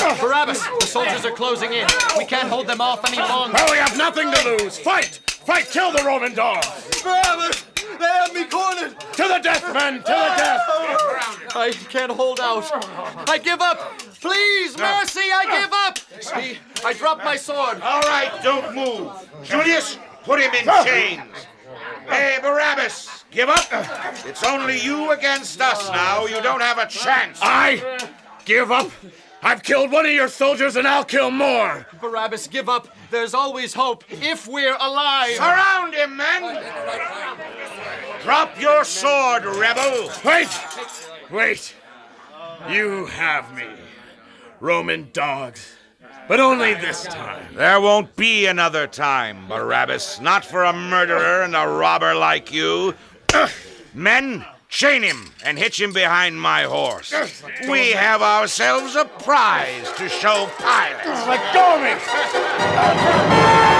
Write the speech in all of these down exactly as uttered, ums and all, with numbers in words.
Barabbas, the soldiers are closing in. We can't hold them off any longer. Well, we have nothing to lose. Fight! Fight! Kill the Roman dog! Barabbas! They have me cornered! To the death, men! To the death! I can't hold out. I give up. Please, mercy, I give up. See, I dropped my sword. All right, don't move. Julius, put him in chains. Hey, Barabbas, give up. It's only you against us now. You don't have a chance. I give up. I've killed one of your soldiers, and I'll kill more. Barabbas, give up. There's always hope if we're alive. Surround him, men. Drop your sword, rebel. Wait! Wait. You have me, Roman dogs. But only this time. There won't be another time, Barabbas. Not for a murderer and a robber like you. Men, chain him and hitch him behind my horse. We have ourselves a prize to show Pilate. Let go of me!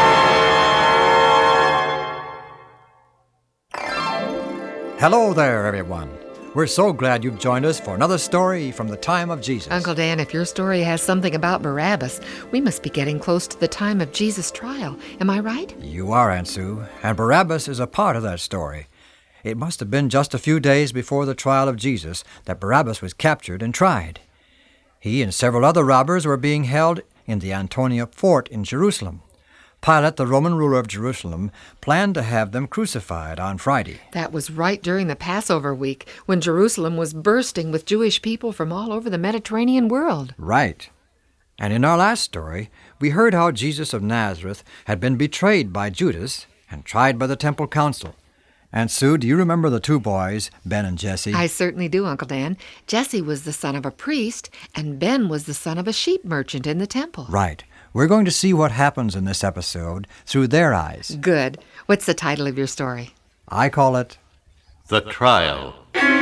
Hello there, everyone. We're so glad you've joined us for another story from the time of Jesus. Uncle Dan, if your story has something about Barabbas, we must be getting close to the time of Jesus' trial. Am I right? You are, Aunt Sue, and Barabbas is a part of that story. It must have been just a few days before the trial of Jesus that Barabbas was captured and tried. He and several other robbers were being held in the Antonia fort in Jerusalem. Pilate, the Roman ruler of Jerusalem, planned to have them crucified on Friday. That was right during the Passover week, when Jerusalem was bursting with Jewish people from all over the Mediterranean world. Right. And in our last story, we heard how Jesus of Nazareth had been betrayed by Judas and tried by the temple council. And Sue, do you remember the two boys, Ben and Jesse? I certainly do, Uncle Dan. Jesse was the son of a priest, and Ben was the son of a sheep merchant in the temple. Right. We're going to see what happens in this episode through their eyes. Good. What's the title of your story? I call it The Trial.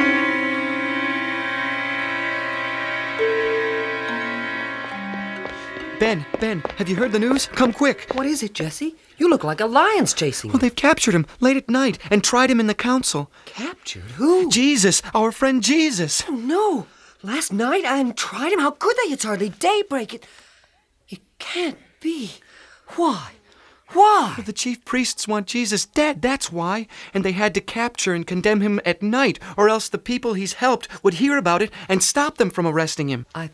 Ben, Ben, have you heard the news? Come quick. What is it, Jesse? You look like a lion's chasing Well, you. they've captured him late at night and tried him in the council. Captured? Who? Jesus, our friend Jesus. Oh, no. Last night and tried him? How could they? It's hardly daybreak. It, it can't be. Why? Why? Well, the chief priests want Jesus dead, that's why. And they had to capture and condemn him at night, or else the people he's helped would hear about it and stop them from arresting him. I...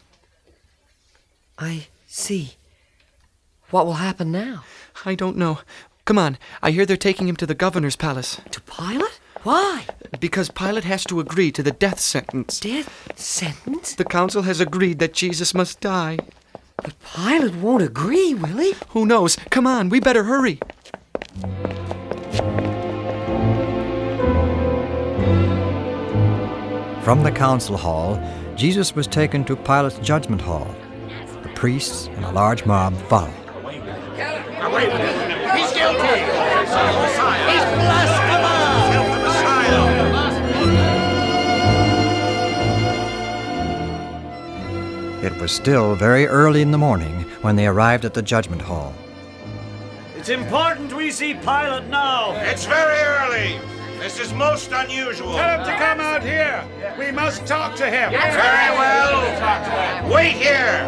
I see. What will happen now? I don't know. Come on, I hear they're taking him to the governor's palace. To Pilate? Why? Because Pilate has to agree to the death sentence. Death sentence? The council has agreed that Jesus must die. But Pilate won't agree, will he? Who knows? Come on, we better hurry. From the council hall, Jesus was taken to Pilate's judgment hall. The priests and a large mob followed. He's guilty. He's blasphemous. Help the Messiah. It was still very early in the morning when they arrived at the judgment hall. It's important we see Pilate now. It's very early. This is most unusual. Tell him to come out here. We must talk to him. Very well. Wait here.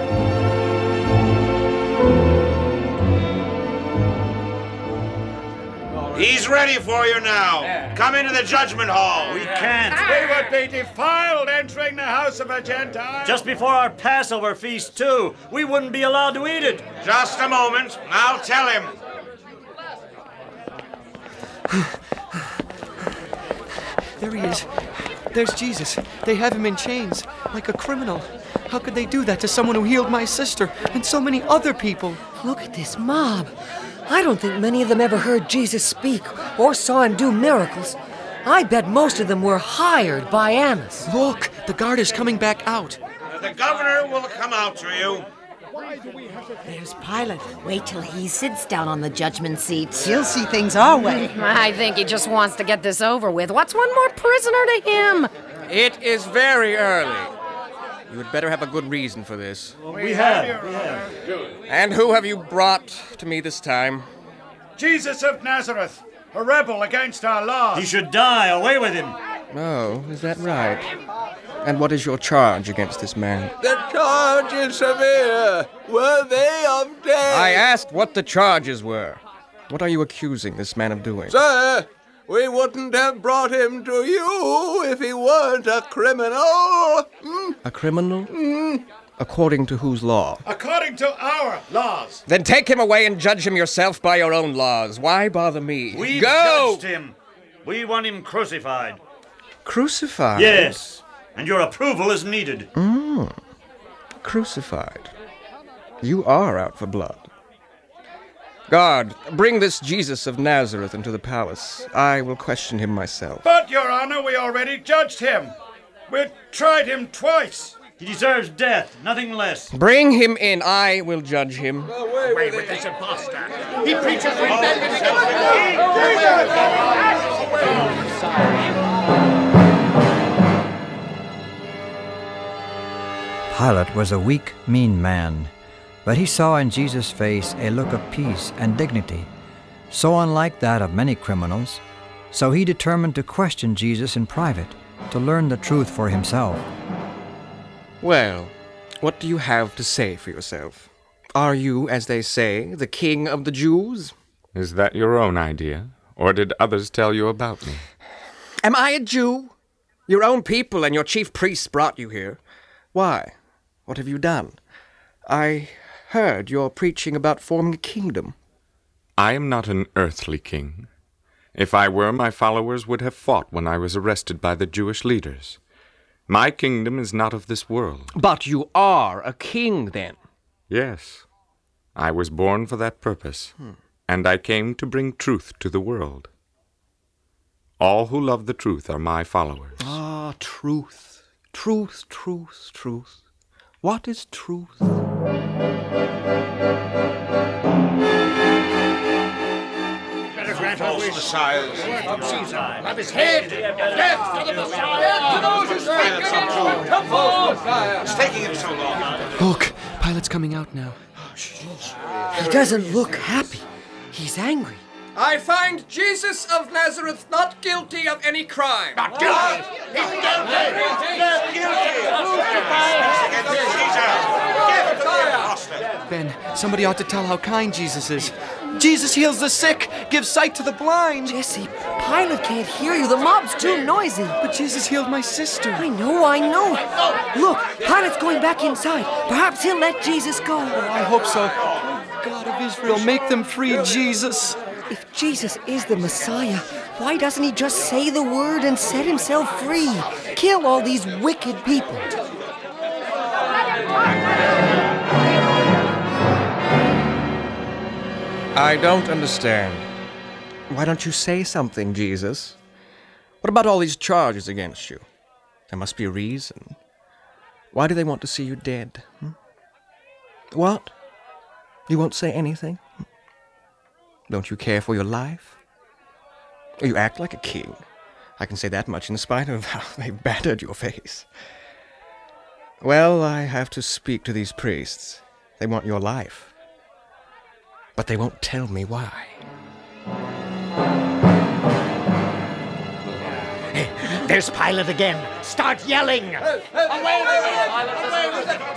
He's ready for you now. Come into the judgment hall. We can't. We would be defiled entering the house of a Gentile. Just before our Passover feast, too. We wouldn't be allowed to eat it. Just a moment. Now tell him. There he is. There's Jesus. They have him in chains, like a criminal. How could they do that to someone who healed my sister and so many other people? Look at this mob. I don't think many of them ever heard Jesus speak or saw him do miracles. I bet most of them were hired by Annas. Look, the guard is coming back out. The governor will come out to you. There's Pilate. Wait till he sits down on the judgment seat. He'll see things our way. I think he just wants to get this over with. What's one more prisoner to him? It is very early. You had better have a good reason for this. Well, we, we have. have. We have. And who have you brought to me this time? Jesus of Nazareth, a rebel against our laws. He should die. Away with him. Oh, is that right? And what is your charge against this man? The charge is severe, worthy of death. I asked what the charges were. What are you accusing this man of doing? Sir, we wouldn't have brought him to you if he weren't a criminal. Mm. A criminal? Mm. According to whose law? According to our laws. Then take him away and judge him yourself by your own laws. Why bother me? We've Go! judged him. We want him crucified. Crucified? Yes, and your approval is needed. Mm. Crucified. You are out for blood. Guard, bring this Jesus of Nazareth into the palace. I will question him myself. But, Your Honor, we already judged him. We tried him twice. He deserves death, nothing less. Bring him in. I will judge him. Away with this impostor. He preaches Pilate was a weak, mean man, but he saw in Jesus' face a look of peace and dignity, so unlike that of many criminals. So he determined to question Jesus in private, to learn the truth for himself. Well, what do you have to say for yourself? Are you, as they say, the king of the Jews? Is that your own idea, or did others tell you about me? Am I a Jew? Your own people and your chief priests brought you here. Why? What have you done? I heard you're preaching about forming a kingdom. I am not an earthly king. If I were, my followers would have fought when I was arrested by the Jewish leaders. My kingdom is not of this world. But you are a king, then? Yes. I was born for that purpose, hmm. and I came to bring truth to the world. All who love the truth are my followers. Ah, truth. Truth, truth, truth. What is truth? False messiahs. From Caesar. Have his head. Death to the Messiah. To those who speak the truth. It's taking him so long. Look, Pilate's coming out now. He doesn't look happy. He's angry. I find Jesus of Nazareth not guilty of any crime. Not guilty. He's guilty. He's guilty. Ben, somebody ought to tell how kind Jesus is. Jesus heals the sick, gives sight to the blind. Jesse, Pilate can't hear you. The mob's too noisy. But Jesus healed my sister. I know, I know. Look, Pilate's going back inside. Perhaps he'll let Jesus go. Oh, I hope so. Oh, God of Israel, make them free, Jesus. If Jesus is the Messiah, why doesn't he just say the word and set himself free? Kill all these wicked people. I don't understand. Why don't you say something, Jesus? What about all these charges against you? There must be a reason. Why do they want to see you dead? Hmm? What? You won't say anything? Don't you care for your life? You act like a king. I can say that much in spite of how they battered your face. Well, I have to speak to these priests. They want your life. But they won't tell me why. Hey, there's Pilate again. Start yelling. Hey, hey, away with him! Away with him!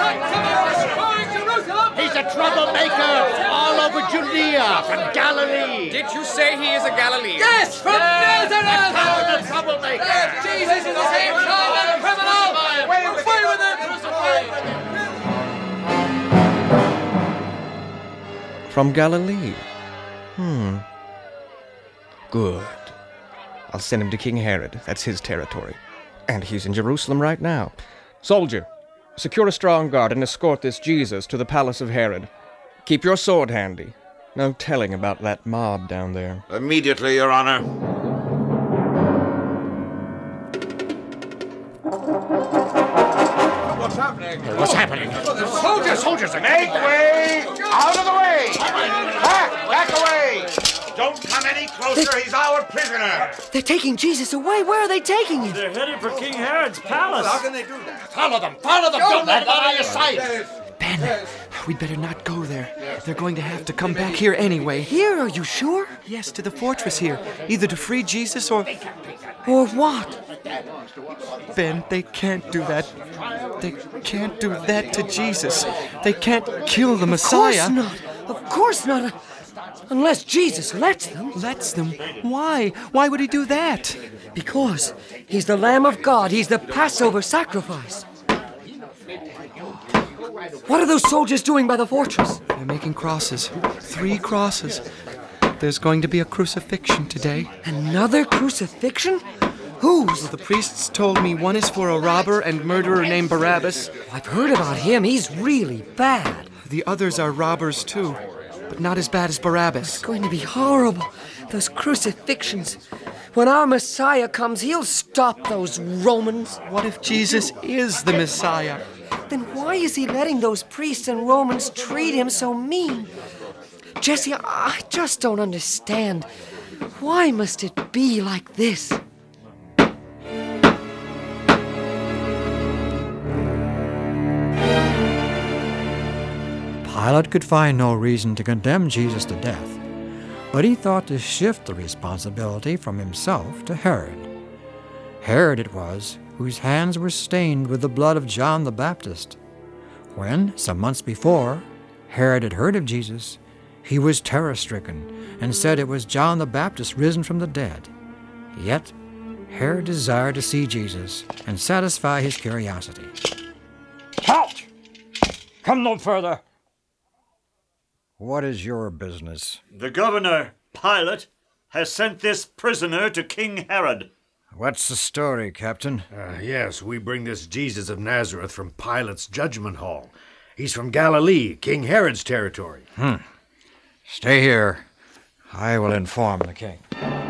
He's a troublemaker all over Judea, from Galilee. Did you say he is a Galilean? Yes, from Nazareth! A coward, a troublemaker. Yes, Jesus is the same kind of criminal. Away with him! From Galilee. Hmm. Good. I'll send him to King Herod. That's his territory. And he's in Jerusalem right now. Soldier, secure a strong guard and escort this Jesus to the palace of Herod. Keep your sword handy. No telling about that mob down there. Immediately, Your Honor. What's happening? What's happening? Soldiers! Soldiers are Make way! Out of the way! Back! Back away! Don't come any closer. He's our prisoner. They're taking Jesus away. Where are they taking him? They're headed for King Herod's palace. How can they do that? Follow them! Follow them! Don't let them out of your sight! Ben, We'd better not go there. They're going to have to come back here anyway. Here, are you sure? Yes, to the fortress here. Either to free Jesus or... Or what? Ben, they can't do that. They can't do that to Jesus. They can't kill the Messiah. Of course not. Of course not. Unless Jesus lets them. Lets them? Why? Why would he do that? Because he's the Lamb of God. He's the Passover sacrifice. What are those soldiers doing by the fortress? They're making crosses. Three crosses. There's going to be a crucifixion today. Another crucifixion? Whose? Well, the priests told me one is for a robber and murderer named Barabbas. I've heard about him. He's really bad. The others are robbers, too, but not as bad as Barabbas. It's going to be horrible. Those crucifixions. When our Messiah comes, he'll stop those Romans. What if Jesus is the Messiah? Then why is he letting those priests and Romans treat him so mean? Jesse, I just don't understand. Why must it be like this? Pilate could find no reason to condemn Jesus to death, but he thought to shift the responsibility from himself to Herod. Herod it was whose hands were stained with the blood of John the Baptist. When, some months before, Herod had heard of Jesus, he was terror-stricken and said it was John the Baptist risen from the dead. Yet, Herod desired to see Jesus and satisfy his curiosity. Halt! Come no further. What is your business? The governor, Pilate, has sent this prisoner to King Herod. What's the story, Captain? Uh, yes, we bring this Jesus of Nazareth from Pilate's judgment hall. He's from Galilee, King Herod's territory. Hmm. Stay here. I will inform the king.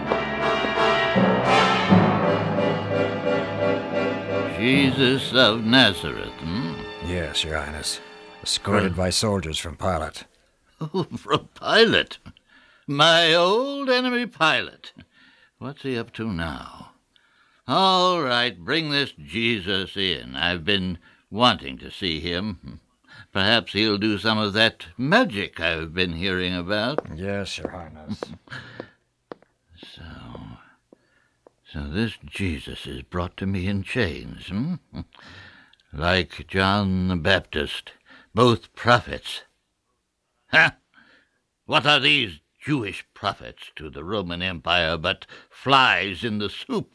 Jesus of Nazareth, hmm? Yes, Your Highness. Escorted by soldiers from Pilate. Oh, from Pilate. My old enemy Pilate. What's he up to now? All right, bring this Jesus in. I've been wanting to see him. Perhaps he'll do some of that magic I've been hearing about. Yes, Your Highness. So, so this Jesus is brought to me in chains, hmm? Like John the Baptist, both prophets. Huh? What are these Jewish prophets to the Roman Empire but flies in the soup?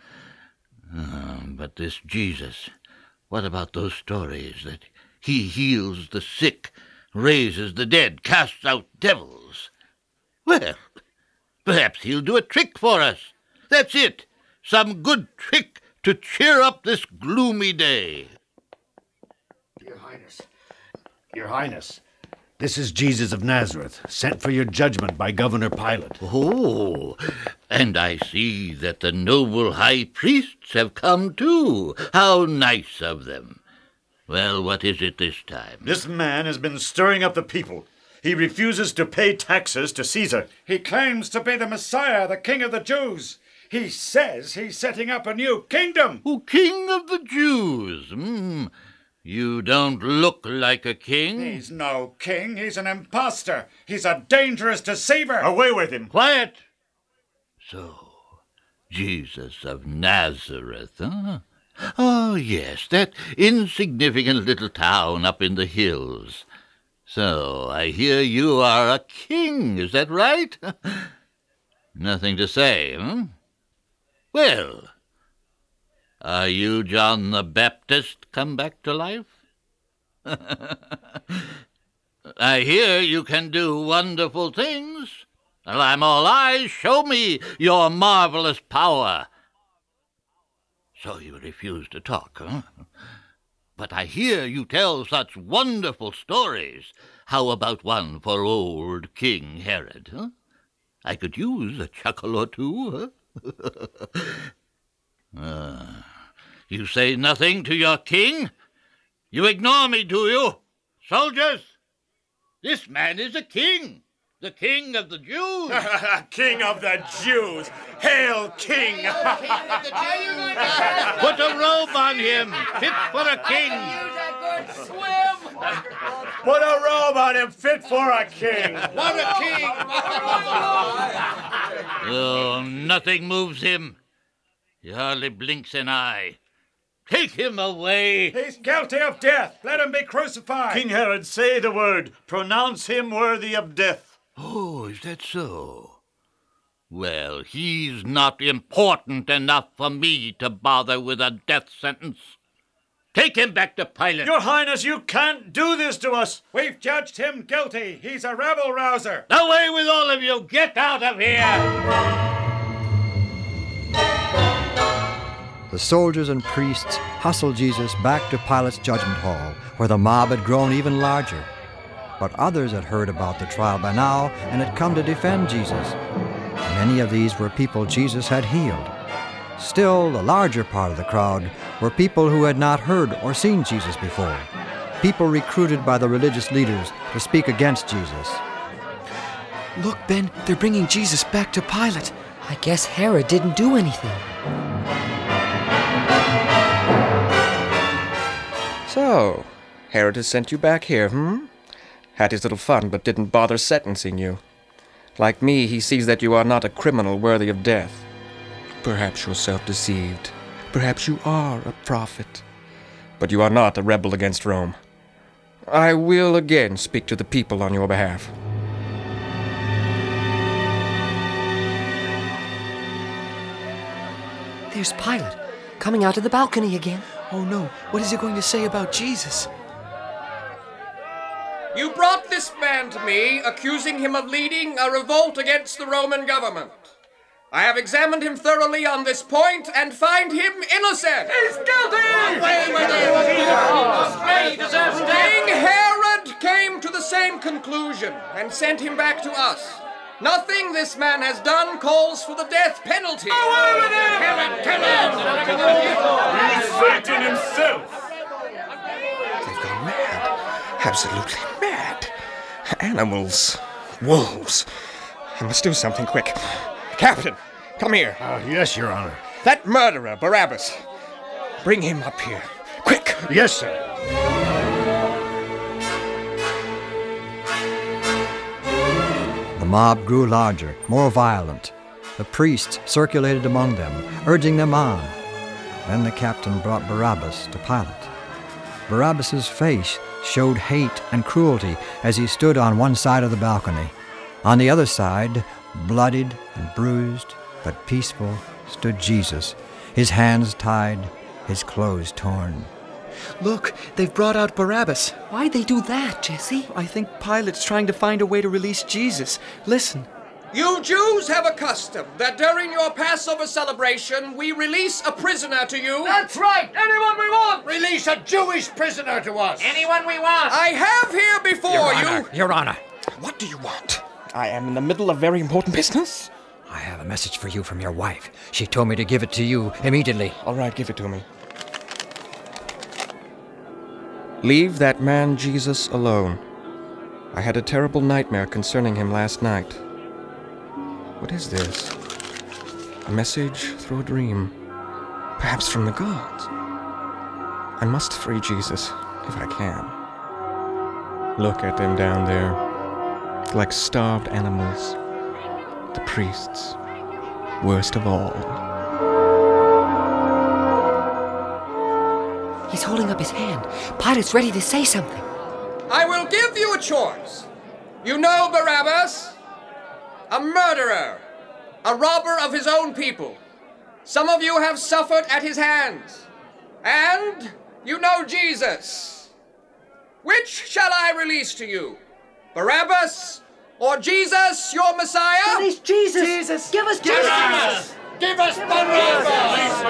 uh, but this Jesus, what about those stories that he heals the sick, raises the dead, casts out devils? Well, perhaps he'll do a trick for us. That's it. Some good trick to cheer up this gloomy day. Your Highness. Your Highness. This is Jesus of Nazareth, sent for your judgment by Governor Pilate. Oh, and I see that the noble high priests have come too. How nice of them. Well, what is it this time? This man has been stirring up the people. He refuses to pay taxes to Caesar. He claims to be the Messiah, the King of the Jews. He says he's setting up a new kingdom. Oh, King of the Jews. Hmm. You don't look like a king. He's no king. He's an impostor. He's a dangerous deceiver. Away with him. Quiet. So, Jesus of Nazareth, huh? Oh, yes, that insignificant little town up in the hills. So, I hear you are a king, is that right? Nothing to say, hmm? Well, are you John the Baptist come back to life? I hear you can do wonderful things. Well, I'm all eyes. Show me your marvelous power. So you refuse to talk, huh? But I hear you tell such wonderful stories. How about one for old King Herod, huh? I could use a chuckle or two, huh? uh, you say nothing to your king? You ignore me, do you? Soldiers, this man is a king. The King of the Jews. King of the Jews. Hail, King. Put a robe on him, fit for a king. Put a robe on him fit for a king. What a king! Oh, nothing moves him. He hardly blinks an eye. Take him away. He's guilty of death. Let him be crucified. King Herod, say the word. Pronounce him worthy of death. Oh, is that so? Well, he's not important enough for me to bother with a death sentence. Take him back to Pilate. Your Highness, you can't do this to us. We've judged him guilty. He's a rabble-rouser. Away with all of you. Get out of here. The soldiers and priests hustled Jesus back to Pilate's judgment hall, where the mob had grown even larger. But others had heard about the trial by now and had come to defend Jesus. Many of these were people Jesus had healed. Still, the larger part of the crowd were people who had not heard or seen Jesus before, people recruited by the religious leaders to speak against Jesus. Look, Ben, they're bringing Jesus back to Pilate. I guess Herod didn't do anything. So, Herod has sent you back here, hmm? Had his little fun, but didn't bother sentencing you. Like me, he sees that you are not a criminal worthy of death. Perhaps you're self-deceived. Perhaps you are a prophet. But you are not a rebel against Rome. I will again speak to the people on your behalf. There's Pilate, coming out of the balcony again. Oh no, what is he going to say about Jesus? You brought this man to me, accusing him of leading a revolt against the Roman government. I have examined him thoroughly on this point and find him innocent. He's guilty! Away with him! King Herod came to the same conclusion and sent him back to us. Nothing this man has done calls for the death penalty. Away with him! Kill him! Kill him! He's Satan himself. They've gone mad. Absolutely mad. Animals. Wolves. I must do something quick. Captain, come here. Uh, yes, Your Honor. That murderer, Barabbas. Bring him up here. Quick. Yes, sir. The mob grew larger, more violent. The priests circulated among them, urging them on. Then the captain brought Barabbas to Pilate. Barabbas's face showed hate and cruelty as he stood on one side of the balcony. On the other side, bloodied and bruised, but peaceful, stood Jesus, his hands tied, his clothes torn. Look, they've brought out Barabbas. Why'd they do that, Jesse? I think Pilate's trying to find a way to release Jesus. Listen. You Jews have a custom that during your Passover celebration we release a prisoner to you. That's right! Anyone we want! Release a Jewish prisoner to us. Anyone we want! I have here before Your you... Honor, Your Honor. What do you want? I am in the middle of very important business. I have a message for you from your wife. She told me to give it to you immediately. All right, give it to me. Leave that man Jesus alone. I had a terrible nightmare concerning him last night. What is this? A message through a dream. Perhaps from the gods. I must free Jesus, if I can. Look at them down there, like starved animals. The priests, worst of all. He's holding up his hand. Pilate's ready to say something. I will give you a choice. You know Barabbas? A murderer, a robber of his own people. Some of you have suffered at his hands. And you know Jesus. Which shall I release to you? Barabbas or Jesus, your Messiah? Release Jesus! Jesus! Give us Jesus! Barabbas! Give us Barabbas!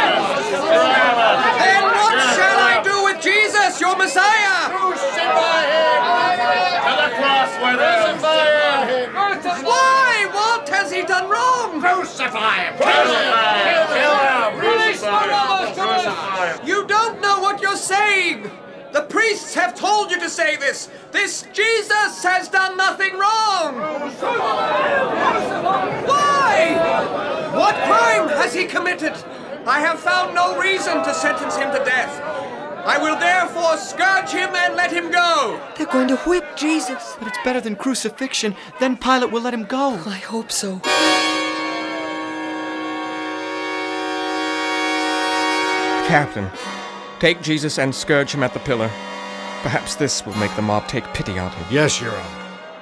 Then what shall I do with Jesus, your Messiah? Crucify him! To the cross with him! Why? What has he done wrong? Crucify him! Crucify him! Kill him! Release Barabbas to us! Crucify him! You don't know what you're saying. The priests have told you to say this. This Jesus has done nothing wrong. Why? What crime has he committed? I have found no reason to sentence him to death. I will therefore scourge him and let him go. They're going to whip Jesus. But it's better than crucifixion. Then Pilate will let him go. I hope so. Captain, take Jesus and scourge him at the pillar. Perhaps this will make the mob take pity on him. Yes, Your Honor.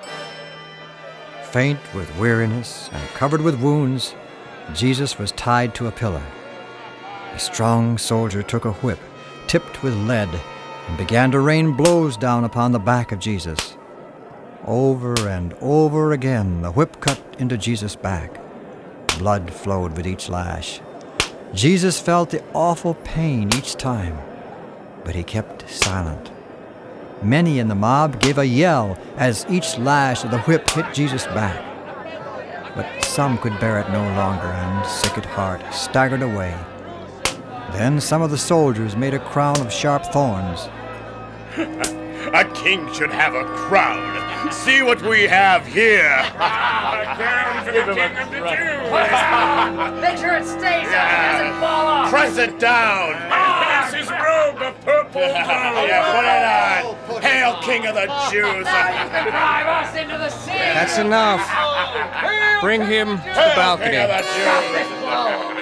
Faint with weariness and covered with wounds, Jesus was tied to a pillar. A strong soldier took a whip, tipped with lead, and began to rain blows down upon the back of Jesus. Over and over again the whip cut into Jesus' back. Blood flowed with each lash. Jesus felt the awful pain each time, but he kept silent. Many in the mob gave a yell as each lash of the whip hit Jesus' back. But some could bear it no longer and, sick at heart, staggered away. Then some of the soldiers made a crown of sharp thorns. A king should have a crown. See what we have here. Give him a crown. Make sure it stays up. It doesn't fall off. Press it down. Pass his robe of purple. Yeah, put it on. Hail, King of the Jews. Now you can drive us into the sea. That's enough. Bring him to the balcony. King of the Jews.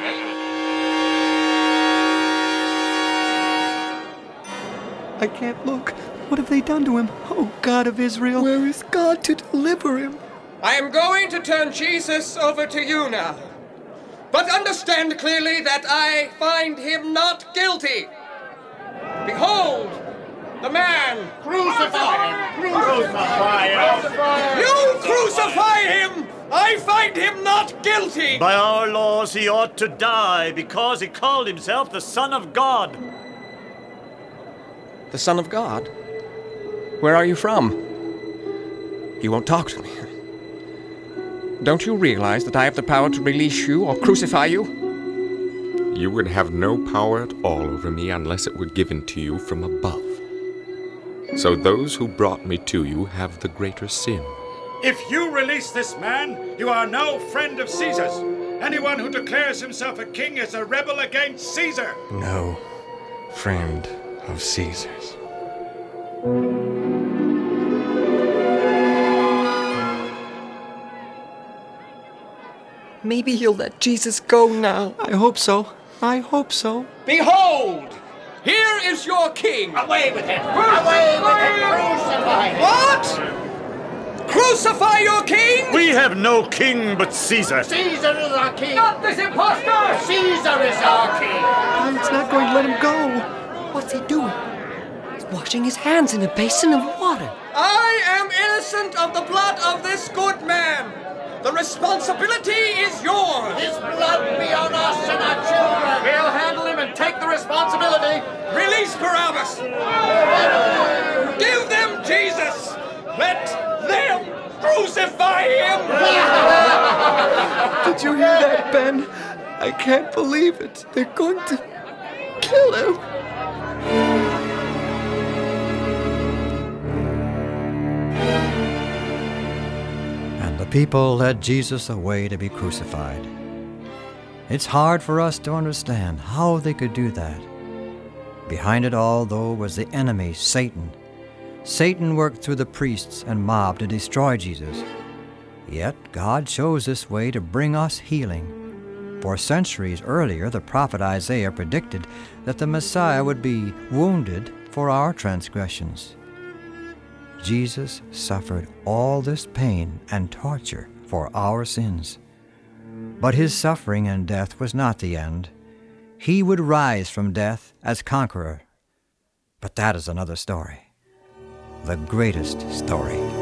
I can't look. What have they done to him? Oh, God of Israel. Where is God to deliver him? I am going to turn Jesus over to you now. But understand clearly that I find him not guilty. Behold, the man. Crucify him. Crucify him. You crucify him! I find him not guilty! By our laws, he ought to die because he called himself the Son of God. The Son of God? Where are you from? You won't talk to me. Don't you realize that I have the power to release you or crucify you? You would have no power at all over me unless it were given to you from above. So those who brought me to you have the greater sin. If you release this man, you are no friend of Caesar's. Anyone who declares himself a king is a rebel against Caesar. No friend of Caesar's. Maybe he'll let Jesus go now. I hope so. I hope so. Behold! Here is your king! Away with him! Away with him! Crucify him! What? Crucify your king? We have no king but Caesar. Caesar is our king! Not this impostor! Caesar is our king! Pilate's not going to let him go. What's he doing? He's washing his hands in a basin of water. I am innocent of the blood of this good man. The responsibility is yours. His blood be on us and our children. We'll handle him and take the responsibility. Release Barabbas. Give them Jesus. Let them crucify him. Did you hear that, Ben? I can't believe it. They're going to kill him. The people led Jesus away to be crucified. It's hard for us to understand how they could do that. Behind it all, though, was the enemy, Satan. Satan worked through the priests and mob to destroy Jesus. Yet God chose this way to bring us healing. For centuries earlier, the prophet Isaiah predicted that the Messiah would be wounded for our transgressions. Jesus suffered all this pain and torture for our sins. But his suffering and death was not the end. He would rise from death as conqueror. But that is another story. The greatest story.